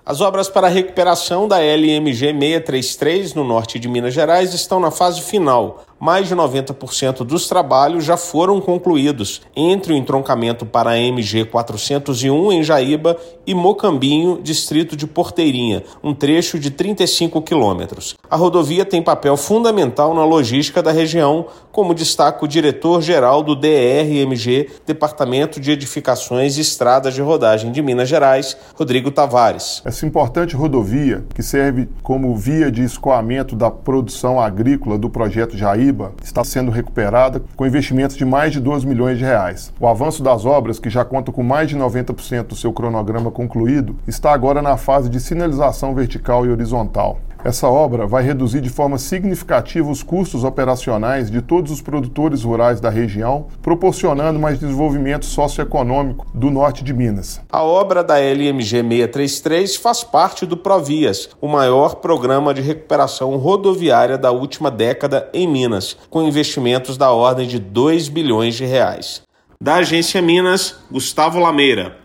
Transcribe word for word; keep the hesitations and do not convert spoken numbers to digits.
As obras para a recuperação da L M G seiscentos e trinta e três no norte de Minas Gerais estão na fase final. Mais de noventa por cento dos trabalhos já foram concluídos, entre o entroncamento para a M G quatrocentos e um em Jaíba e Mocambinho, distrito de Porteirinha, um trecho de trinta e cinco quilômetros. A rodovia tem papel fundamental na logística da região, como destaca o diretor-geral do D R M G, Departamento de Edificações e Estradas de Rodagem de Minas Gerais, Rodrigo Tavares. Essa importante rodovia, que serve como via de escoamento da produção agrícola do projeto Jaíba, está sendo recuperada com investimentos de mais de dois milhões de reais. O avanço das obras, que já conta com mais de noventa por cento do seu cronograma concluído, está agora na fase de sinalização vertical e horizontal. Essa obra vai reduzir de forma significativa os custos operacionais de todos os produtores rurais da região, proporcionando mais desenvolvimento socioeconômico do norte de Minas. A obra da L M G seiscentos e trinta e três faz parte do Provias, o maior programa de recuperação rodoviária da última década em Minas, com investimentos da ordem de dois bilhões de reais. Da Agência Minas, Gustavo Lameira.